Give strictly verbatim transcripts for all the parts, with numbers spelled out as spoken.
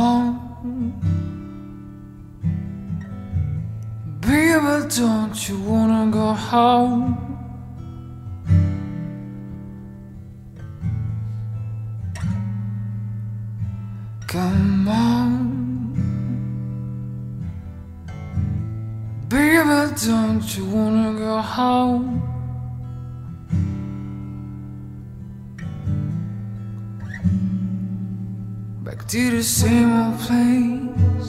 on, baby, don't you wanna go home? Come on, baby, don't you wanna go home? Back to the same old place,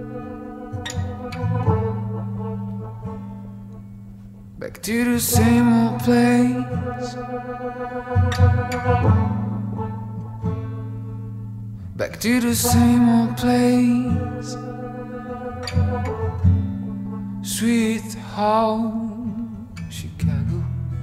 back to the same old place, back to the same old place, sweet home, Chicago.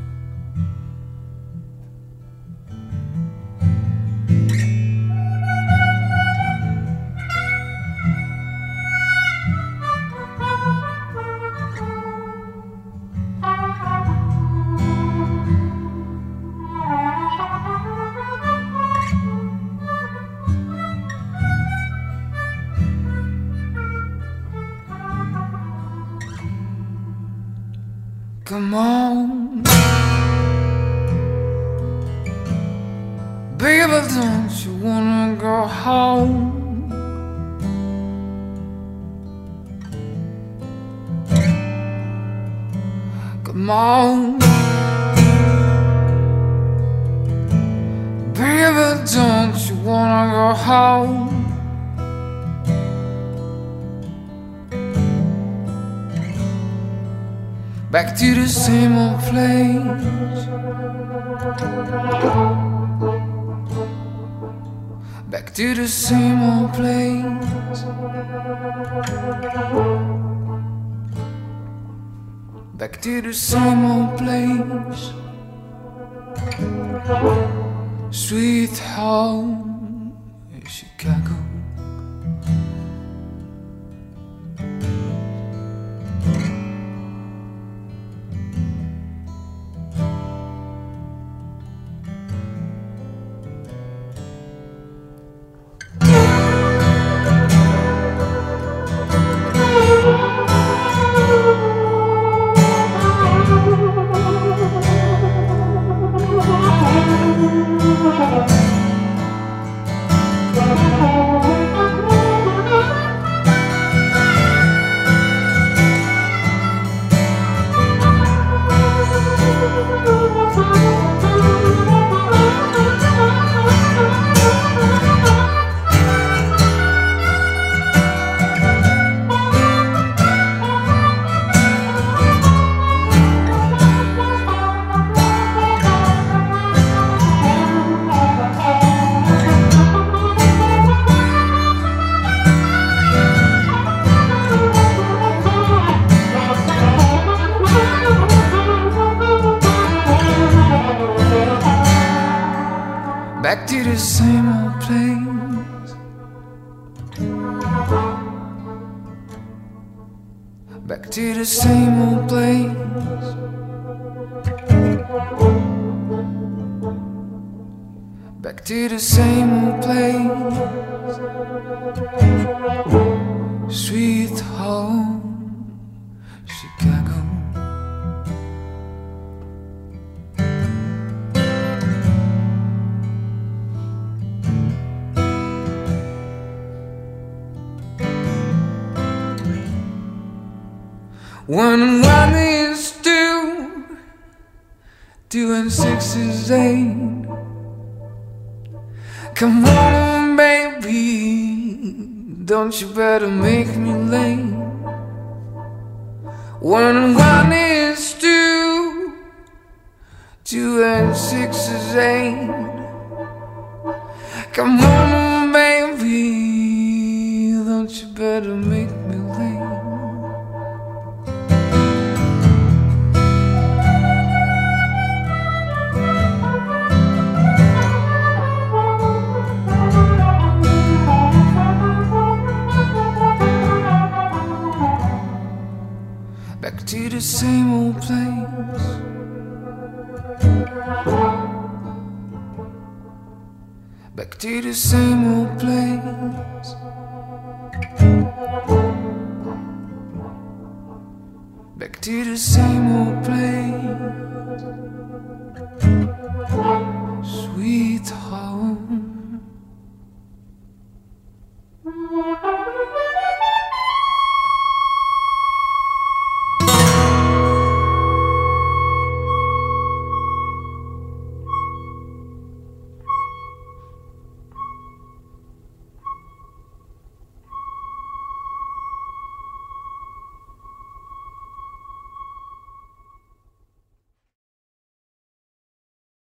Come on, baby, don't you wanna go home? Come on, baby, don't you wanna go home? Back to the same old place, back to the same old place, back to the same old place, sweet home, Chicago. Back to the same old place, back to the same old place, back to the same old place, sweet home, Chicago. One one is two, two and six is eight. Come on, baby, don't you better make me late. One one is two, two and six is eight. Come on, baby, don't you better make me late. Back to the same old place, back to the same old place, to the same old place.